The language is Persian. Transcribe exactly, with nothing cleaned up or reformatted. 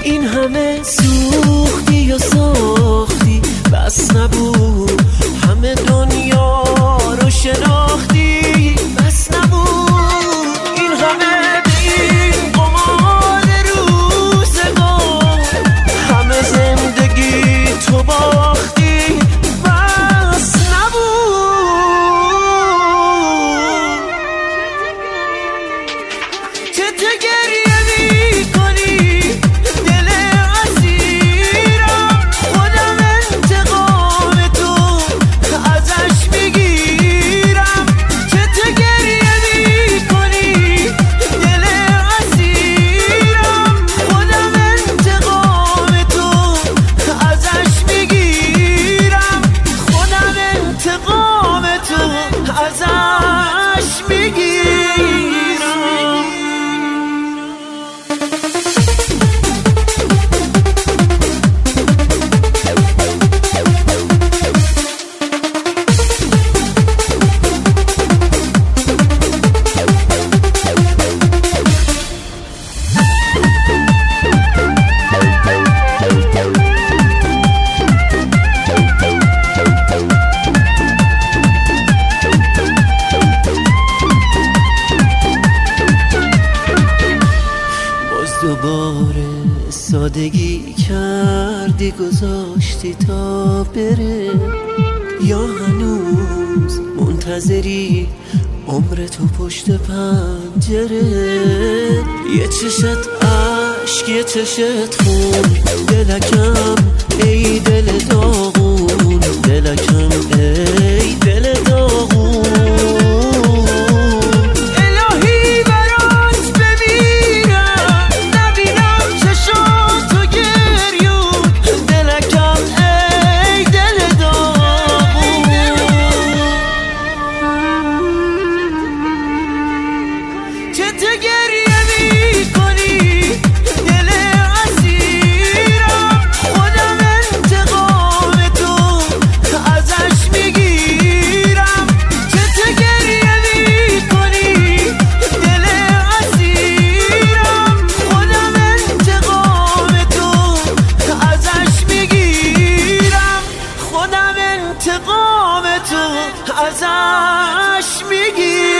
این همه سوختی و ساختی بس نبود، همه دنیا رو شناختی بس نبود، این همه به این قمار روزگار همه زندگی تو باختی بس نبود. چه ته گریه می کنی دل اسیرم، خودم انتقام تو ازش میگیرم. چه ته گریه می کنی دل اسیرم، خودم انتقام تو ازش میگیرم، خودم انتقام تو ازش میگیرم. دوباره سادگی کردی گذاشتی تا بره، یا هنوز منتظری عمر تو پشت پنجره؟ یه چشت عشق یه چشت خون، دلکم ای دل داغون، دلکم ای دل داغون. انتقام تو ازش میگی